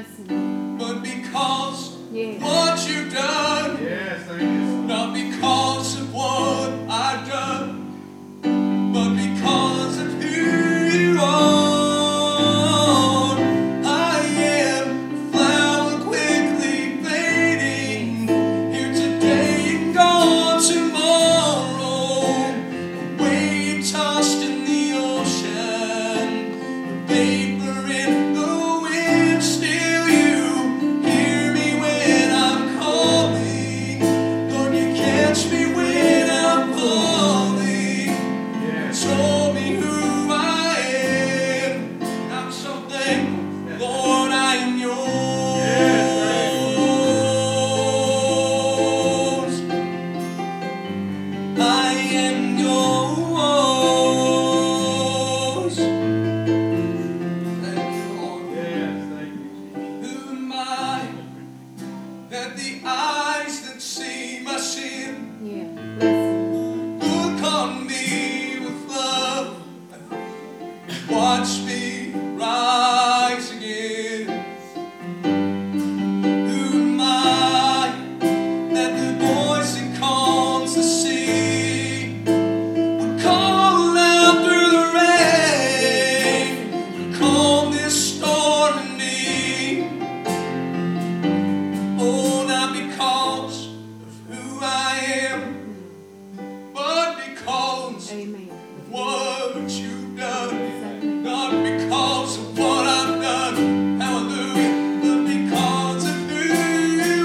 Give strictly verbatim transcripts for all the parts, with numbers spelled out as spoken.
Blessing. But because Yes. what you've done, Yes, thank you. not because of what I've done, but because of who you are. I am a flower quickly fading, here today and gone tomorrow. A wave tossed in the ocean, a vapor in the wind. Still you hear me when I'm calling. Lord, you catch me when I'm falling. Yes. Show me who I am. I'm so thankful, Lord, I am yours. I am yours. Thank you, Lord. Yes, thank you. Who am I that the eyes that see my sin Yeah. Blessing. look on me with love, watch me rise again? Who am I that the voice that calms the sea will call out through the rain and calm this storm in me? Oh, not because of who I am, but because Amen. of what you've done. Exactly. Not because of what I've done, hallelujah, but because of who you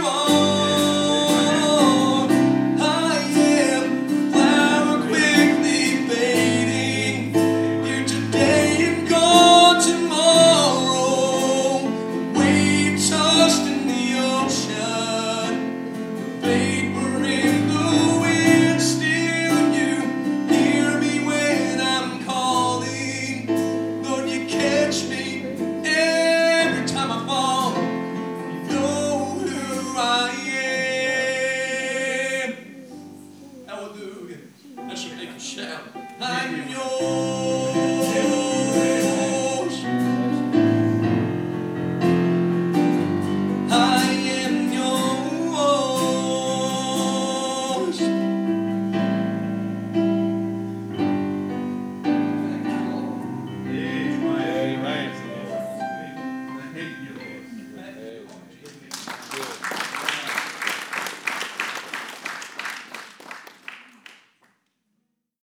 are. I am a flower quickly fading, here today and gone tomorrow. A wave tossed in the ocean, vapor in the wind. Still you hear me when I'm calling. Lord, you catch me every time I fall. You know who I am. Hallelujah. Let's make a shout. I'm yours.